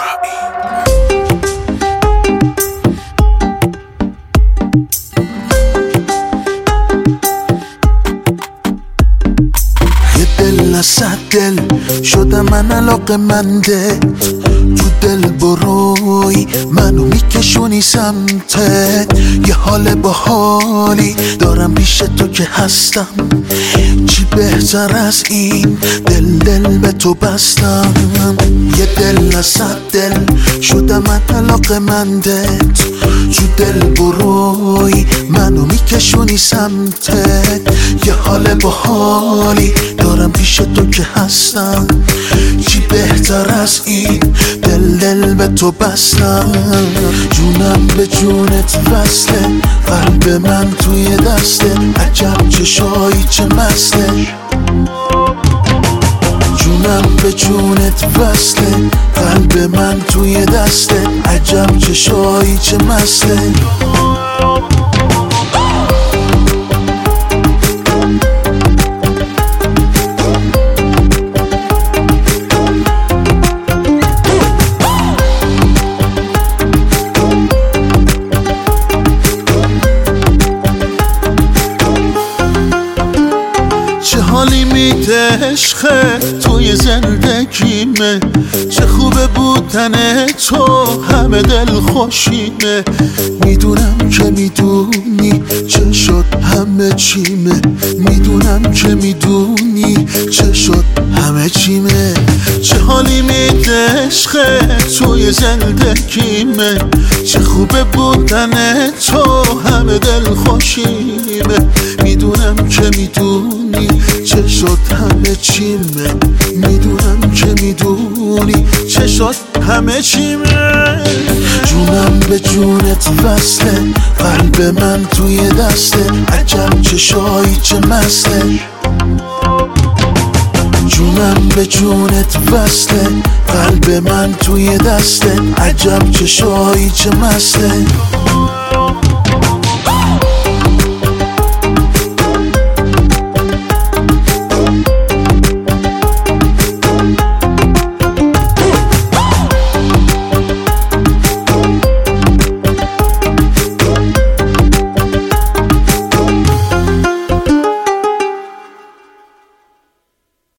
صد دل شدم من علاقه‌منده، تو دل بروی منو میکشونی سمتت. یه حال باحالی دارم پیش تو که هستم، چی بهتر از این دل به تو بستم. یه دل از صد دل شدم من علاقه‌مندت، تو دل بروی منو میکشونی سمتت. یه حال باحالی دارم پیش تو که هستم، چی بهتر از این دل به تو بستم. جونم به جونت وصله، قلب من توی دسته، عجب چشایی چه مسته. جونم به جونت وصله، قلب من توی دسته، عجب چشایی چه مسته. چه حالی میده عشقت توی زندگیمه، چه خوبه بودن تو همه دل خوشیمه. میدونم که میدونی چه شد همه چیمه، میدونم که میدونی چه شد همه چیمه. چه حالی میده عشقت توی زندگیمه، چه خوبه بودن تو همه دل خوشیمه. میدونم که میدونی چه شد همه چیمه، میدونم که میدونی چه شد همه چیمه. جونم به جونت وصله، قلب من توی دسته، عجب چشایی چه مسته. جونم به جونت وصله، قلب من توی دسته، عجب چشایی چه مسته.